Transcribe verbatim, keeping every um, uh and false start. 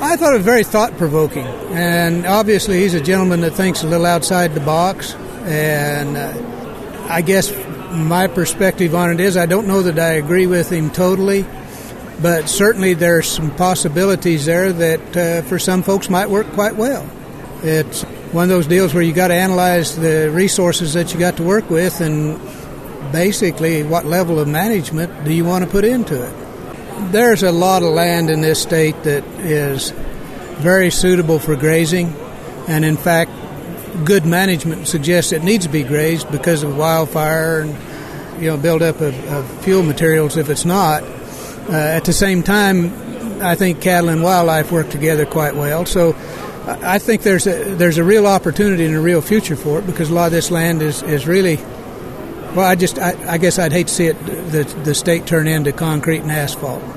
I thought it was very thought-provoking, and obviously he's a gentleman that thinks a little outside the box, and uh, I guess my perspective on it is I don't know that I agree with him totally, but certainly there's some possibilities there that uh, for some folks might work quite well. It's one of those deals where you got to analyze the resources that you got to work with and basically what level of management do you want to put into it. There's a lot of land in this state that is very suitable for grazing, and in fact, good management suggests it needs to be grazed because of wildfire and, you know, buildup of, of fuel materials if it's not. Uh, at the same time, I think cattle and wildlife work together quite well. So I think there's a, there's a real opportunity and a real future for it because a lot of this land is, is really, well, I just I, I guess I'd hate to see it the, the state turn into concrete and asphalt.